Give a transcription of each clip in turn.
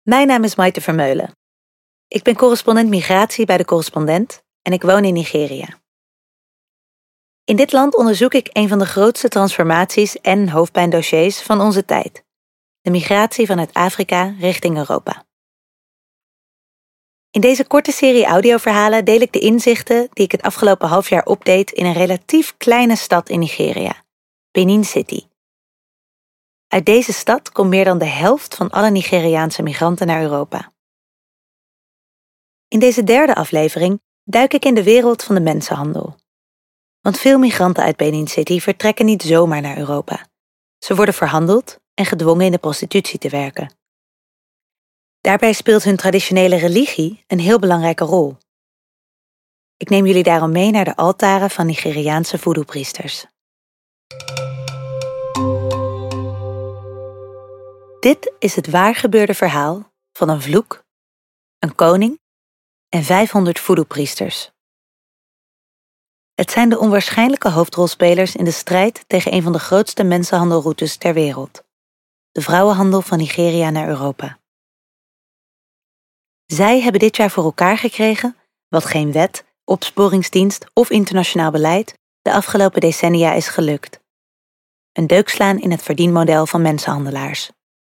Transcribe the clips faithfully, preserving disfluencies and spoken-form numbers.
Mijn naam is Maite Vermeulen. Ik ben correspondent migratie bij De Correspondent en ik woon in Nigeria. In dit land onderzoek ik een van de grootste transformaties en hoofdpijndossiers van onze tijd: de migratie vanuit Afrika richting Europa. In deze korte serie audioverhalen deel ik de inzichten die ik het afgelopen half jaar opdeed in een relatief kleine stad in Nigeria, Benin City. Uit deze stad komt meer dan de helft van alle Nigeriaanse migranten naar Europa. In deze derde aflevering duik ik in de wereld van de mensenhandel. Want veel migranten uit Benin City vertrekken niet zomaar naar Europa. Ze worden verhandeld en gedwongen in de prostitutie te werken. Daarbij speelt hun traditionele religie een heel belangrijke rol. Ik neem jullie daarom mee naar de altaren van Nigeriaanse voodoo-priesters. Dit is het waargebeurde verhaal van een vloek, een koning en vijfhonderd voodoo-priesters. Het zijn de onwaarschijnlijke hoofdrolspelers in de strijd tegen een van de grootste mensenhandelroutes ter wereld: de vrouwenhandel van Nigeria naar Europa. Zij hebben dit jaar voor elkaar gekregen wat geen wet, opsporingsdienst of internationaal beleid de afgelopen decennia is gelukt: een deuk slaan in het verdienmodel van mensenhandelaars.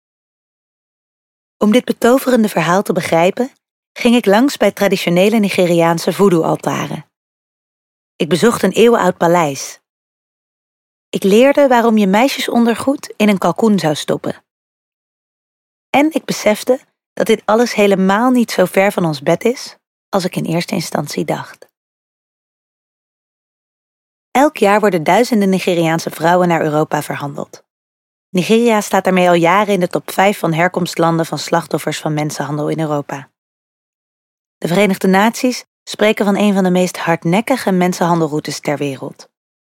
Om dit betoverende verhaal te begrijpen, ging ik langs bij traditionele Nigeriaanse voodoo-altaren. Ik bezocht een eeuwenoud paleis. Ik leerde waarom je meisjesondergoed in een kalkoen zou stoppen. En ik besefte dat dit alles helemaal niet zo ver van ons bed is als ik in eerste instantie dacht. Elk jaar worden duizenden Nigeriaanse vrouwen naar Europa verhandeld. Nigeria staat daarmee al jaren in de top vijf van herkomstlanden van slachtoffers van mensenhandel in Europa. De Verenigde Naties spreken van een van de meest hardnekkige mensenhandelroutes ter wereld.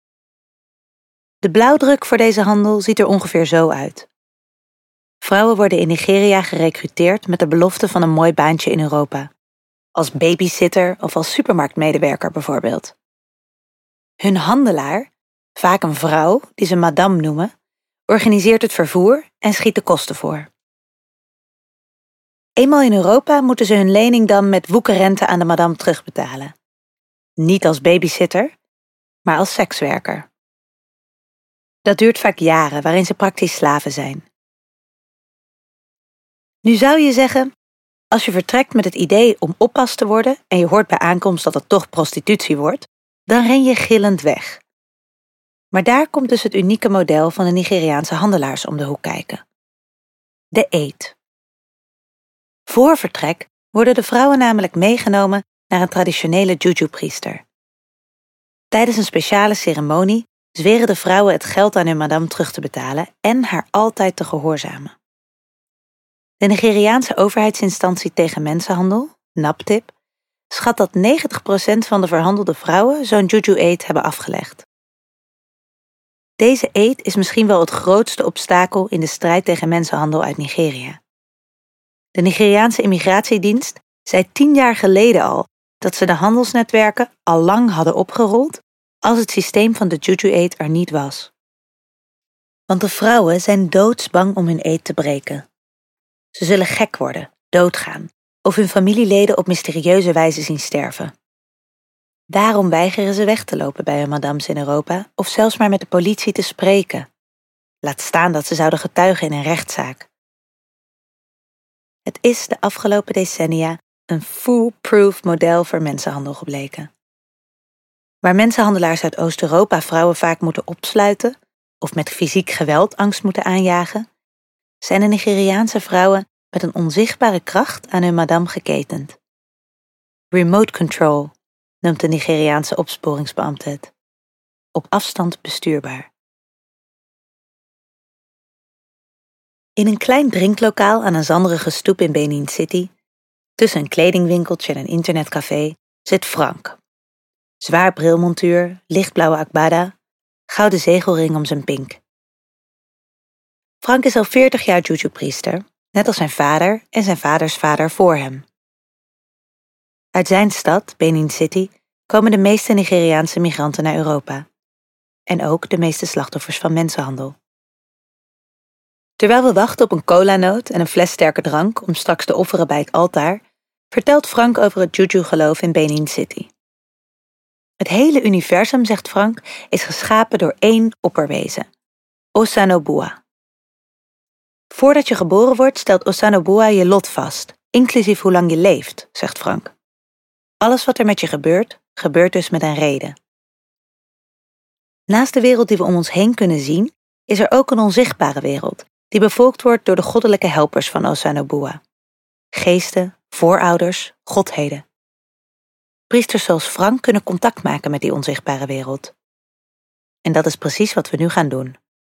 De blauwdruk voor deze handel ziet er ongeveer zo uit. Vrouwen worden in Nigeria gerekruteerd met de belofte van een mooi baantje in Europa, als babysitter of als supermarktmedewerker bijvoorbeeld. Hun handelaar, vaak een vrouw die ze madame noemen, organiseert het vervoer en schiet de kosten voor. Eenmaal in Europa moeten ze hun lening dan met woekerrente aan de madame terugbetalen. Niet als babysitter, maar als sekswerker. Dat duurt vaak jaren, waarin ze praktisch slaven zijn. Nu zou je zeggen, als je vertrekt met het idee om oppas te worden en je hoort bij aankomst dat het toch prostitutie wordt, dan ren je gillend weg. Maar daar komt dus het unieke model van de Nigeriaanse handelaars om de hoek kijken: de eed. Voor vertrek worden de vrouwen namelijk meegenomen naar een traditionele juju-priester. Tijdens een speciale ceremonie zweren de vrouwen het geld aan hun madame terug te betalen en haar altijd te gehoorzamen. De Nigeriaanse overheidsinstantie tegen mensenhandel, NAPTIP, schat dat negentig procent van de verhandelde vrouwen zo'n juju-eed hebben afgelegd. Deze eed is misschien wel het grootste obstakel in de strijd tegen mensenhandel uit Nigeria. De Nigeriaanse immigratiedienst zei tien jaar geleden al dat ze de handelsnetwerken al lang hadden opgerold als het systeem van de juju-eed er niet was. Want de vrouwen zijn doodsbang om hun eed te breken. Ze zullen gek worden, doodgaan of hun familieleden op mysterieuze wijze zien sterven. Daarom weigeren ze weg te lopen bij hun madames in Europa of zelfs maar met de politie te spreken. Laat staan dat ze zouden getuigen in een rechtszaak. Het is de afgelopen decennia een foolproof model voor mensenhandel gebleken. Waar mensenhandelaars uit Oost-Europa vrouwen vaak moeten opsluiten of met fysiek geweld angst moeten aanjagen, zijn de Nigeriaanse vrouwen met een onzichtbare kracht aan hun madame geketend. Remote control noemt de Nigeriaanse opsporingsbeambte het. Op afstand bestuurbaar. In een klein drinklokaal aan een zanderige stoep in Benin City, tussen een kledingwinkeltje en een internetcafé, zit Frank. Zwaar brilmontuur, lichtblauwe akbada, gouden zegelring om zijn pink. Frank is al veertig jaar juju-priester, net als zijn vader en zijn vaders vader voor hem. Uit zijn stad, Benin City, komen de meeste Nigeriaanse migranten naar Europa. En ook de meeste slachtoffers van mensenhandel. Terwijl we wachten op een colanoot en een fles sterke drank om straks te offeren bij het altaar, vertelt Frank over het Juju-geloof in Benin City. Het hele universum, zegt Frank, is geschapen door één opperwezen, Osanobua. Voordat je geboren wordt, stelt Osanobua je lot vast, inclusief hoe lang je leeft, zegt Frank. Alles wat er met je gebeurt, gebeurt dus met een reden. Naast de wereld die we om ons heen kunnen zien, is er ook een onzichtbare wereld, die bevolkt wordt door de goddelijke helpers van Osanobua. Geesten, voorouders, godheden. Priesters zoals Frank kunnen contact maken met die onzichtbare wereld. En dat is precies wat we nu gaan doen.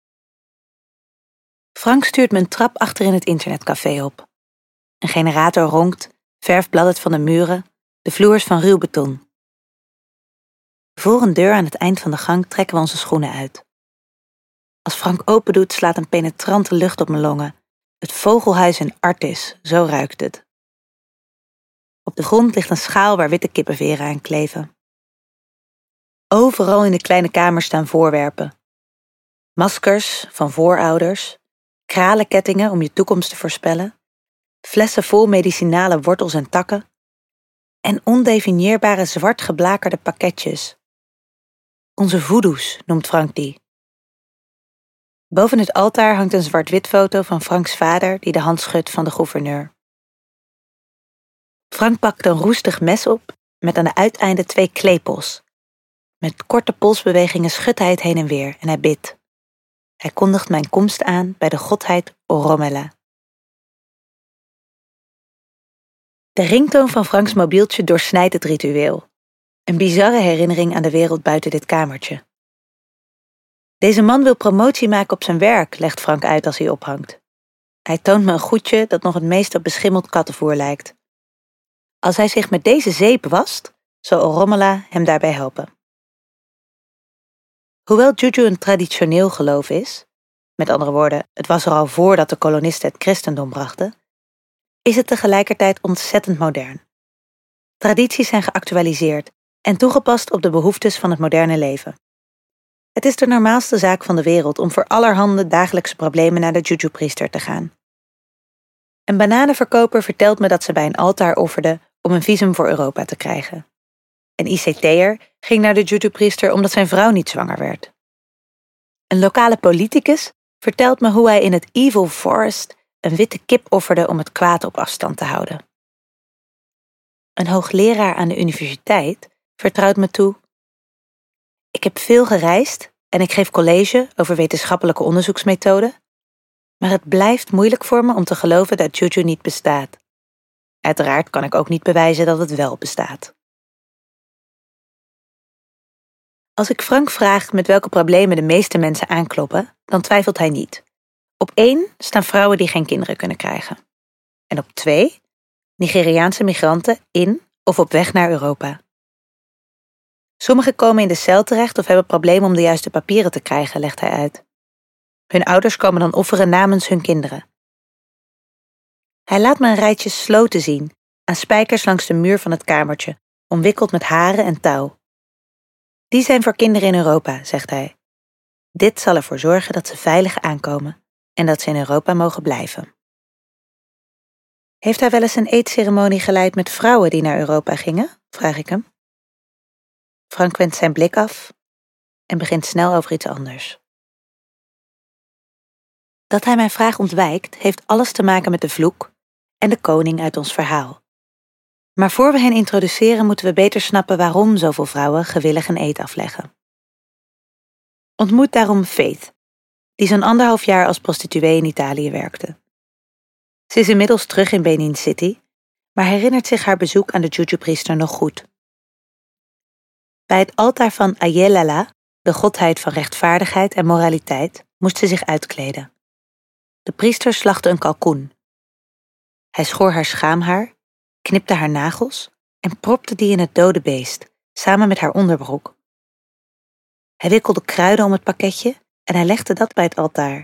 Frank stuurt me een trap achter in het internetcafé op. Een generator ronkt, verf bladdert van de muren, de vloer is van ruw beton. Voor een deur aan het eind van de gang trekken we onze schoenen uit. Als Frank open doet, slaat een penetrante lucht op mijn longen. Het vogelhuis in Artis, zo ruikt het. Op de grond ligt een schaal waar witte kippenveren aan kleven. Overal in de kleine kamer staan voorwerpen. Maskers van voorouders, kralenkettingen om je toekomst te voorspellen, flessen vol medicinale wortels en takken en ondefinieerbare zwart geblakerde pakketjes. Onze voedoes noemt Frank die. Boven het altaar hangt een zwart-wit foto van Franks vader die de hand schudt van de gouverneur. Frank pakt een roestig mes op met aan de uiteinden twee klepels. Met korte polsbewegingen schudt hij het heen en weer en hij bidt. Hij kondigt mijn komst aan bij de godheid Oromela. De ringtoon van Franks mobieltje doorsnijdt het ritueel. Een bizarre herinnering aan de wereld buiten dit kamertje. Deze man wil promotie maken op zijn werk, legt Frank uit als hij ophangt. Hij toont me een goedje dat nog het meest op beschimmeld kattenvoer lijkt. Als hij zich met deze zeep wast, zal Oromela hem daarbij helpen. Hoewel Juju een traditioneel geloof is, met andere woorden, het was er al voordat de kolonisten het christendom brachten, is het tegelijkertijd ontzettend modern. Tradities zijn geactualiseerd en toegepast op de behoeftes van het moderne leven. Het is de normaalste zaak van de wereld om voor allerhande dagelijkse problemen naar de Juju-priester te gaan. Een bananenverkoper vertelt me dat ze bij een altaar offerde om een visum voor Europa te krijgen. Een I C T'er ging naar de Juju-priester omdat zijn vrouw niet zwanger werd. Een lokale politicus vertelt me hoe hij in het Evil Forest een witte kip offerde om het kwaad op afstand te houden. Een hoogleraar aan de universiteit vertrouwt me toe: ik heb veel gereisd en ik geef college over wetenschappelijke onderzoeksmethoden, maar het blijft moeilijk voor me om te geloven dat Juju niet bestaat. Uiteraard kan ik ook niet bewijzen dat het wel bestaat. Als ik Frank vraag met welke problemen de meeste mensen aankloppen, dan twijfelt hij niet. Op één staan vrouwen die geen kinderen kunnen krijgen. En op twee, Nigeriaanse migranten in of op weg naar Europa. Sommigen komen in de cel terecht of hebben problemen om de juiste papieren te krijgen, legt hij uit. Hun ouders komen dan offeren namens hun kinderen. Hij laat me een rijtje sloten zien, aan spijkers langs de muur van het kamertje, omwikkeld met haren en touw. Die zijn voor kinderen in Europa, zegt hij. Dit zal ervoor zorgen dat ze veilig aankomen en dat ze in Europa mogen blijven. Heeft hij wel eens een eetceremonie geleid met vrouwen die naar Europa gingen? Vraag ik hem. Frank wendt zijn blik af en begint snel over iets anders. Dat hij mijn vraag ontwijkt, heeft alles te maken met de vloek en de koning uit ons verhaal. Maar voor we hen introduceren, moeten we beter snappen waarom zoveel vrouwen gewillig een eed afleggen. Ontmoet daarom Faith, die zo'n anderhalf jaar als prostituee in Italië werkte. Ze is inmiddels terug in Benin City, maar herinnert zich haar bezoek aan de Juju-priester nog goed. Bij het altaar van Ayelala, de godheid van rechtvaardigheid en moraliteit, moest ze zich uitkleden. De priester slachtte een kalkoen. Hij schoor haar schaamhaar, knipte haar nagels en propte die in het dode beest, samen met haar onderbroek. Hij wikkelde kruiden om het pakketje en hij legde dat bij het altaar.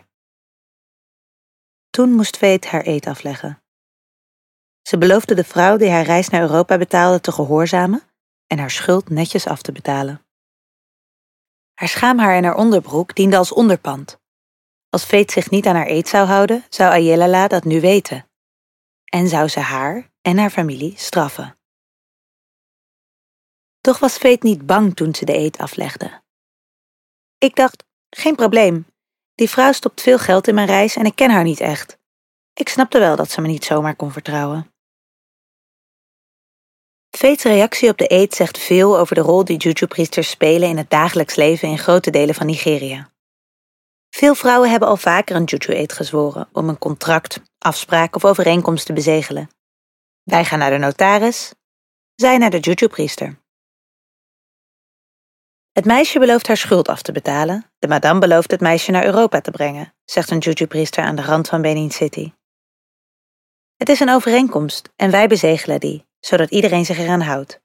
Toen moest Faith haar eed afleggen. Ze beloofde de vrouw die haar reis naar Europa betaalde te gehoorzamen en haar schuld netjes af te betalen. Haar schaamhaar en haar onderbroek dienden als onderpand. Als Fate zich niet aan haar eed zou houden, zou Ayelala dat nu weten. En zou ze haar en haar familie straffen. Toch was Fate niet bang toen ze de eed aflegde. Ik dacht, geen probleem. Die vrouw stopt veel geld in mijn reis en ik ken haar niet echt. Ik snapte wel dat ze me niet zomaar kon vertrouwen. Fate's reactie op de eed zegt veel over de rol die juju-priesters spelen in het dagelijks leven in grote delen van Nigeria. Veel vrouwen hebben al vaker een juju-eed gezworen om een contract, afspraak of overeenkomst te bezegelen. Wij gaan naar de notaris, zij naar de juju-priester. Het meisje belooft haar schuld af te betalen, de madame belooft het meisje naar Europa te brengen, zegt een juju-priester aan de rand van Benin City. Het is een overeenkomst en wij bezegelen die, zodat iedereen zich eraan houdt.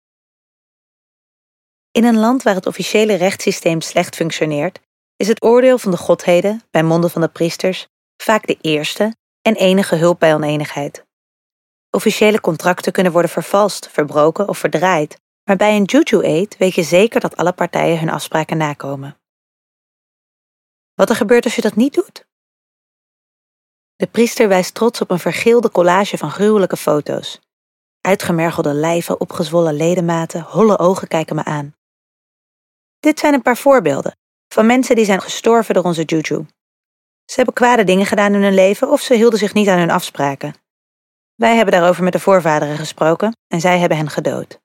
In een land waar het officiële rechtssysteem slecht functioneert, is het oordeel van de godheden, bij monden van de priesters, vaak de eerste en enige hulp bij onenigheid. Officiële contracten kunnen worden vervalst, verbroken of verdraaid, maar bij een juju-eed weet je zeker dat alle partijen hun afspraken nakomen. Wat er gebeurt als je dat niet doet? De priester wijst trots op een vergeelde collage van gruwelijke foto's. Uitgemergelde lijven, opgezwollen ledematen, holle ogen kijken me aan. Dit zijn een paar voorbeelden van mensen die zijn gestorven door onze juju. Ze hebben kwade dingen gedaan in hun leven of ze hielden zich niet aan hun afspraken. Wij hebben daarover met de voorvaderen gesproken en zij hebben hen gedood.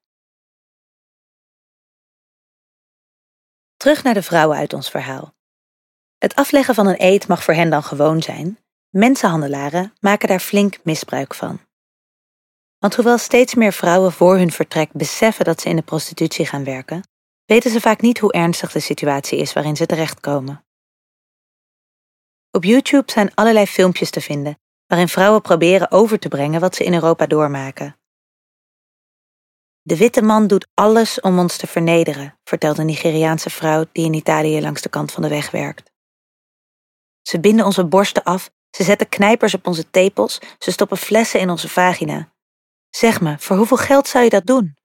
Terug naar de vrouwen uit ons verhaal. Het afleggen van een eed mag voor hen dan gewoon zijn. Mensenhandelaren maken daar flink misbruik van. Want hoewel steeds meer vrouwen voor hun vertrek beseffen dat ze in de prostitutie gaan werken, weten ze vaak niet hoe ernstig de situatie is waarin ze terechtkomen. Op YouTube zijn allerlei filmpjes te vinden waarin vrouwen proberen over te brengen wat ze in Europa doormaken. De witte man doet alles om ons te vernederen, vertelt een Nigeriaanse vrouw die in Italië langs de kant van de weg werkt. Ze binden onze borsten af, ze zetten knijpers op onze tepels, ze stoppen flessen in onze vagina. Zeg me, voor hoeveel geld zou je dat doen?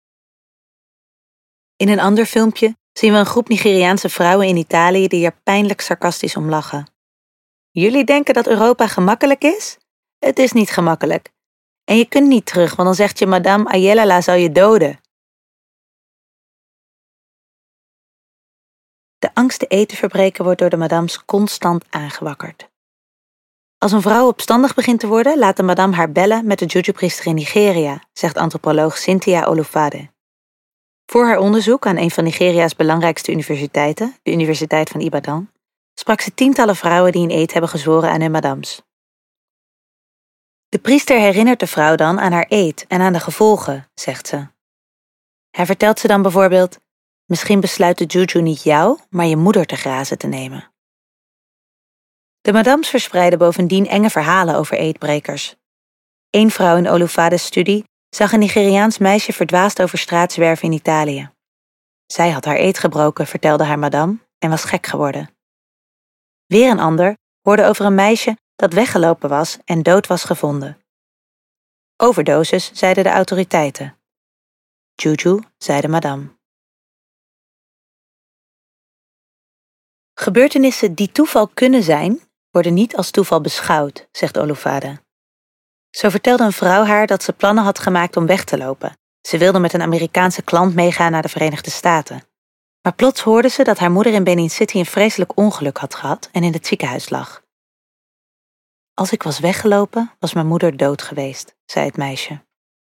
In een ander filmpje zien we een groep Nigeriaanse vrouwen in Italië die er pijnlijk sarcastisch om lachen. Jullie denken dat Europa gemakkelijk is? Het is niet gemakkelijk. En je kunt niet terug, want dan zegt je madame Ayelala zal je doden. De angst de eed te verbreken wordt door de madames constant aangewakkerd. Als een vrouw opstandig begint te worden, laat de madame haar bellen met de juju-priester in Nigeria, zegt antropoloog Cynthia Olufade. Voor haar onderzoek aan een van Nigeria's belangrijkste universiteiten, de Universiteit van Ibadan, sprak ze tientallen vrouwen die een eed hebben gezworen aan hun madames. De priester herinnert de vrouw dan aan haar eed en aan de gevolgen, zegt ze. Hij vertelt ze dan bijvoorbeeld: misschien besluit de juju niet jou, maar je moeder te grazen te nemen. De madames verspreiden bovendien enge verhalen over eedbrekers. Eén vrouw in Olufades studie zag een Nigeriaans meisje verdwaasd over straat zwerven in Italië. Zij had haar eed gebroken, vertelde haar madame, en was gek geworden. Weer een ander hoorde over een meisje dat weggelopen was en dood was gevonden. Overdosis, zeiden de autoriteiten. Juju, zei de madame. Gebeurtenissen die toeval kunnen zijn, worden niet als toeval beschouwd, zegt Olufade. Zo vertelde een vrouw haar dat ze plannen had gemaakt om weg te lopen. Ze wilde met een Amerikaanse klant meegaan naar de Verenigde Staten. Maar plots hoorde ze dat haar moeder in Benin City een vreselijk ongeluk had gehad en in het ziekenhuis lag. Als ik was weggelopen, was mijn moeder dood geweest, zei het meisje.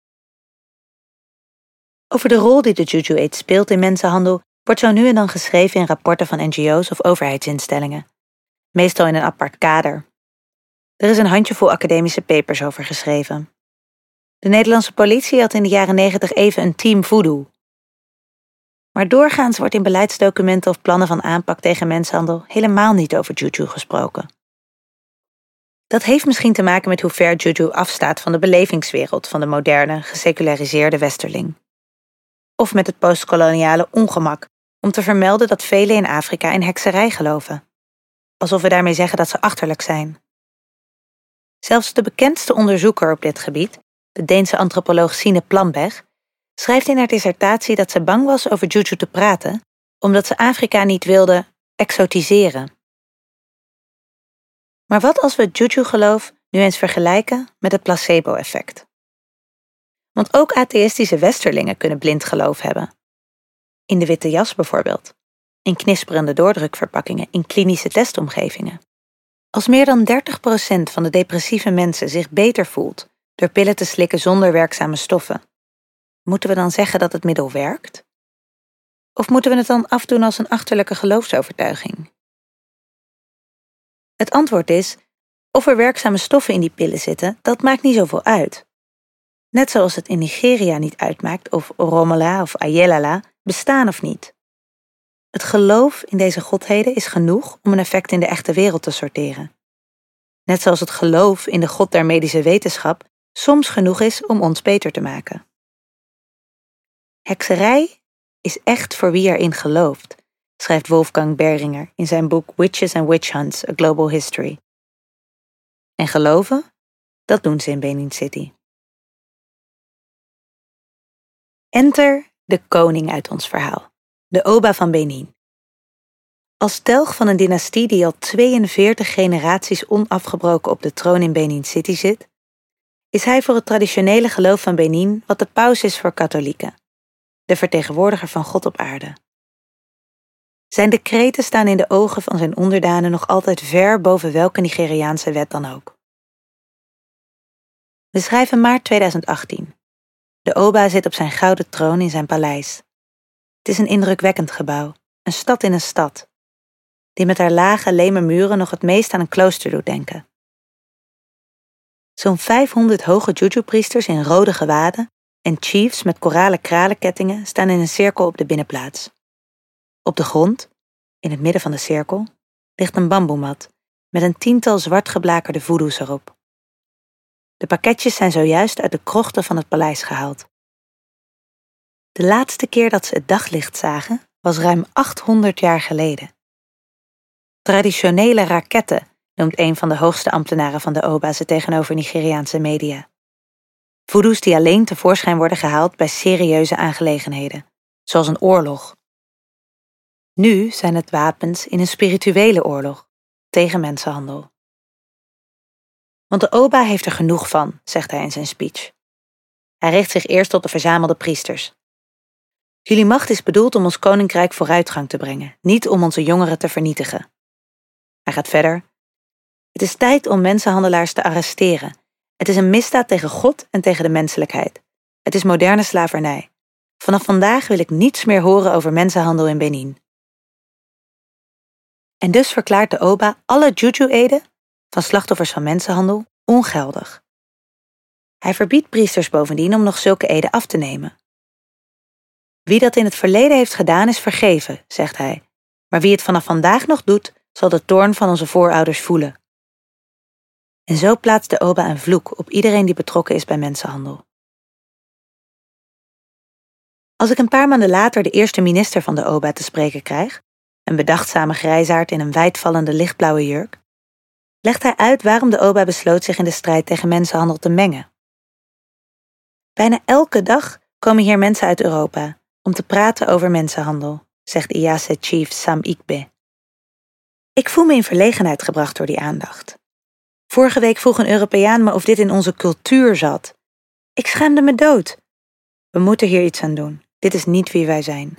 Over de rol die de juju-eed speelt in mensenhandel wordt zo nu en dan geschreven in rapporten van N G O's of overheidsinstellingen. Meestal in een apart kader. Er is een handjevol academische papers over geschreven. De Nederlandse politie had in de jaren negentig even een team voodoo. Maar doorgaans wordt in beleidsdocumenten of plannen van aanpak tegen mensenhandel helemaal niet over juju gesproken. Dat heeft misschien te maken met hoe ver juju afstaat van de belevingswereld van de moderne, geseculariseerde westerling. Of met het postkoloniale ongemak om te vermelden dat velen in Afrika in hekserij geloven. Alsof we daarmee zeggen dat ze achterlijk zijn. Zelfs de bekendste onderzoeker op dit gebied, de Deense antropoloog Sine Plambech, schrijft in haar dissertatie dat ze bang was over juju te praten, omdat ze Afrika niet wilde exotiseren. Maar wat als we het juju-geloof nu eens vergelijken met het placebo-effect? Want ook atheïstische westerlingen kunnen blind geloof hebben. In de witte jas bijvoorbeeld. In knisperende doordrukverpakkingen in klinische testomgevingen. Als meer dan dertig procent van de depressieve mensen zich beter voelt door pillen te slikken zonder werkzame stoffen, moeten we dan zeggen dat het middel werkt? Of moeten we het dan afdoen als een achterlijke geloofsovertuiging? Het antwoord is, of er werkzame stoffen in die pillen zitten, dat maakt niet zoveel uit. Net zoals het in Nigeria niet uitmaakt of Oromola of Ayelala bestaan of niet. Het geloof in deze godheden is genoeg om een effect in de echte wereld te sorteren. Net zoals het geloof in de God der medische wetenschap soms genoeg is om ons beter te maken. Hekserij is echt voor wie erin gelooft, schrijft Wolfgang Behringer in zijn boek Witches and Witch Hunts, A Global History. En geloven, dat doen ze in Benin City. Enter de koning uit ons verhaal, de Oba van Benin. Als telg van een dynastie die al tweeënveertig generaties onafgebroken op de troon in Benin City zit, is hij voor het traditionele geloof van Benin wat de paus is voor katholieken, de vertegenwoordiger van God op aarde. Zijn decreten staan in de ogen van zijn onderdanen nog altijd ver boven welke Nigeriaanse wet dan ook. We schrijven maart tweeduizend achttien. De Oba zit op zijn gouden troon in zijn paleis. Het is een indrukwekkend gebouw, een stad in een stad, die met haar lage, leme muren nog het meest aan een klooster doet denken. Zo'n vijfhonderd hoge juju-priesters in rode gewaden en chiefs met koralen kralenkettingen staan in een cirkel op de binnenplaats. Op de grond, in het midden van de cirkel, ligt een bamboemat met een tiental zwart geblakerde voedoes erop. De pakketjes zijn zojuist uit de krochten van het paleis gehaald. De laatste keer dat ze het daglicht zagen was ruim achthonderd jaar geleden. Traditionele raketten noemt een van de hoogste ambtenaren van de Oba ze tegenover Nigeriaanse media. Voedoes die alleen tevoorschijn worden gehaald bij serieuze aangelegenheden, zoals een oorlog. Nu zijn het wapens in een spirituele oorlog tegen mensenhandel. Want de Oba heeft er genoeg van, zegt hij in zijn speech. Hij richt zich eerst tot de verzamelde priesters. Jullie macht is bedoeld om ons koninkrijk vooruitgang te brengen, niet om onze jongeren te vernietigen. Hij gaat verder. Het is tijd om mensenhandelaars te arresteren. Het is een misdaad tegen God en tegen de menselijkheid. Het is moderne slavernij. Vanaf vandaag wil ik niets meer horen over mensenhandel in Benin. En dus verklaart de Oba alle juju-eden van slachtoffers van mensenhandel ongeldig. Hij verbiedt priesters bovendien om nog zulke eden af te nemen. Wie dat in het verleden heeft gedaan is vergeven, zegt hij, maar wie het vanaf vandaag nog doet, zal de toorn van onze voorouders voelen. En zo plaatst de Oba een vloek op iedereen die betrokken is bij mensenhandel. Als ik een paar maanden later de eerste minister van de Oba te spreken krijg, een bedachtzame grijsaard in een wijdvallende lichtblauwe jurk, legt hij uit waarom de Oba besloot zich in de strijd tegen mensenhandel te mengen. Bijna elke dag komen hier mensen uit Europa om te praten over mensenhandel, zegt Iyase Chief Sam Ikbe. Ik voel me in verlegenheid gebracht door die aandacht. Vorige week vroeg een Europeaan me of dit in onze cultuur zat. Ik schaamde me dood. We moeten hier iets aan doen. Dit is niet wie wij zijn.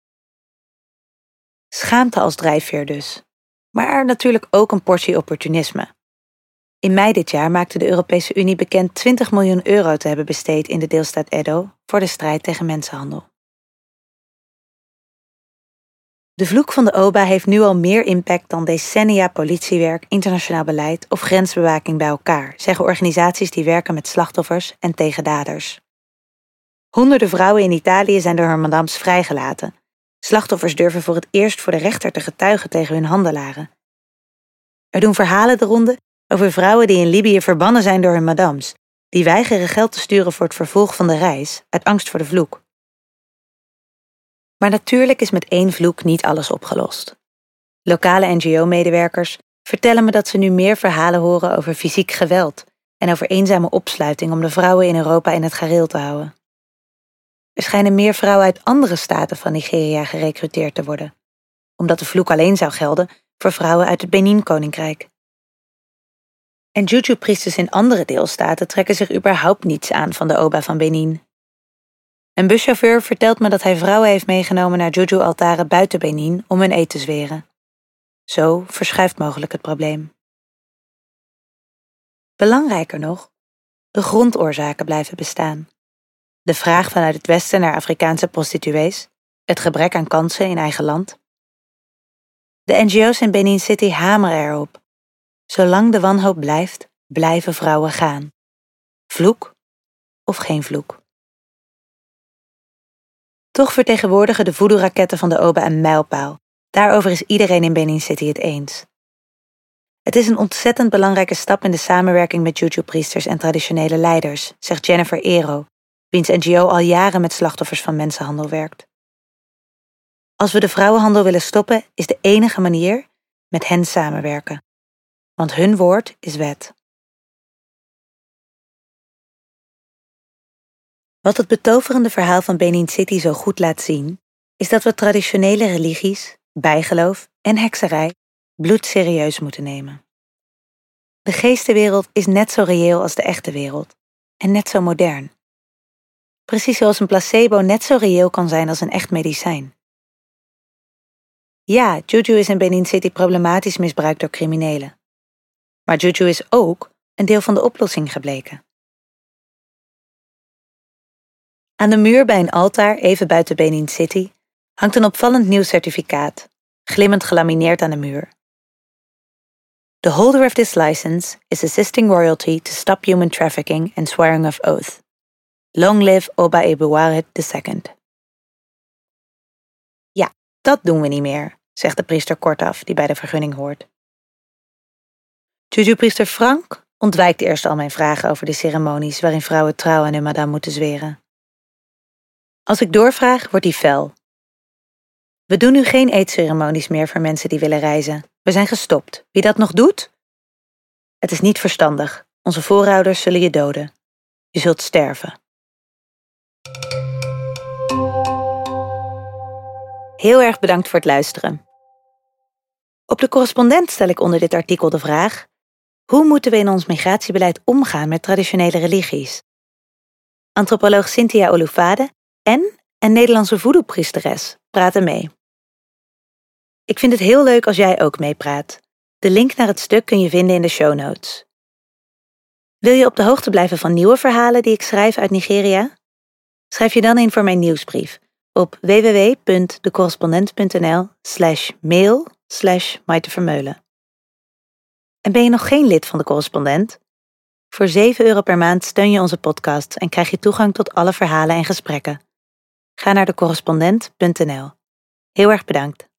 Schaamte als drijfveer dus. Maar natuurlijk ook een portie opportunisme. In mei dit jaar maakte de Europese Unie bekend twintig miljoen euro te hebben besteed in de deelstaat Edo voor de strijd tegen mensenhandel. De vloek van de Oba heeft nu al meer impact dan decennia politiewerk, internationaal beleid of grensbewaking bij elkaar, zeggen organisaties die werken met slachtoffers en tegen daders. Honderden vrouwen in Italië zijn door hun madams vrijgelaten. Slachtoffers durven voor het eerst voor de rechter te getuigen tegen hun handelaren. Er doen verhalen de ronde over vrouwen die in Libië verbannen zijn door hun madams, die weigeren geld te sturen voor het vervolg van de reis, uit angst voor de vloek. Maar natuurlijk is met één vloek niet alles opgelost. Lokale N G O-medewerkers vertellen me dat ze nu meer verhalen horen over fysiek geweld en over eenzame opsluiting om de vrouwen in Europa in het gareel te houden. Er schijnen meer vrouwen uit andere staten van Nigeria gerekruteerd te worden, omdat de vloek alleen zou gelden voor vrouwen uit het Benin-koninkrijk. En juju-priesters in andere deelstaten trekken zich überhaupt niets aan van de Oba van Benin. Een buschauffeur vertelt me dat hij vrouwen heeft meegenomen naar juju-altaren buiten Benin om hun eed te zweren. Zo verschuift mogelijk het probleem. Belangrijker nog, de grondoorzaken blijven bestaan. De vraag vanuit het Westen naar Afrikaanse prostituees, het gebrek aan kansen in eigen land. De N G O's in Benin City hameren erop. Zolang de wanhoop blijft, blijven vrouwen gaan. Vloek of geen vloek. Toch vertegenwoordigen de voodoo-raketten van de Oba een mijlpaal. Daarover is iedereen in Benin City het eens. Het is een ontzettend belangrijke stap in de samenwerking met juju-priesters en traditionele leiders, zegt Jennifer Ero, wiens N G O al jaren met slachtoffers van mensenhandel werkt. Als we de vrouwenhandel willen stoppen, is de enige manier met hen samenwerken. Want hun woord is wet. Wat het betoverende verhaal van Benin City zo goed laat zien, is dat we traditionele religies, bijgeloof en hekserij bloedserieus moeten nemen. De geestenwereld is net zo reëel als de echte wereld en net zo modern. Precies zoals een placebo net zo reëel kan zijn als een echt medicijn. Ja, juju is in Benin City problematisch misbruikt door criminelen. Maar juju is ook een deel van de oplossing gebleken. Aan de muur bij een altaar even buiten Benin City hangt een opvallend nieuw certificaat, glimmend gelamineerd aan de muur. The holder of this license is assisting royalty to stop human trafficking and swearing of oath. Long live Oba Ebuwaret de Second. Ja, dat doen we niet meer, zegt de priester kortaf die bij de vergunning hoort. Juju-priester Frank ontwijkt eerst al mijn vragen over de ceremonies waarin vrouwen trouw aan hun madame moeten zweren. Als ik doorvraag, wordt hij fel. We doen nu geen eedceremonies meer voor mensen die willen reizen. We zijn gestopt. Wie dat nog doet? Het is niet verstandig. Onze voorouders zullen je doden. Je zult sterven. Heel erg bedankt voor het luisteren. Op de correspondent stel ik onder dit artikel de vraag: hoe moeten we in ons migratiebeleid omgaan met traditionele religies? Antropoloog Cynthia Olufade en een Nederlandse voodoo-priesteres praten mee. Ik vind het heel leuk als jij ook meepraat. De link naar het stuk kun je vinden in de show notes. Wil je op de hoogte blijven van nieuwe verhalen die ik schrijf uit Nigeria? Schrijf je dan in voor mijn nieuwsbrief op w w w punt de correspondent punt n l slash mail slash Maite Vermeulen. En ben je nog geen lid van de Correspondent? Voor zeven euro per maand steun je onze podcast en krijg je toegang tot alle verhalen en gesprekken. Ga naar de correspondent punt n l. Heel erg bedankt.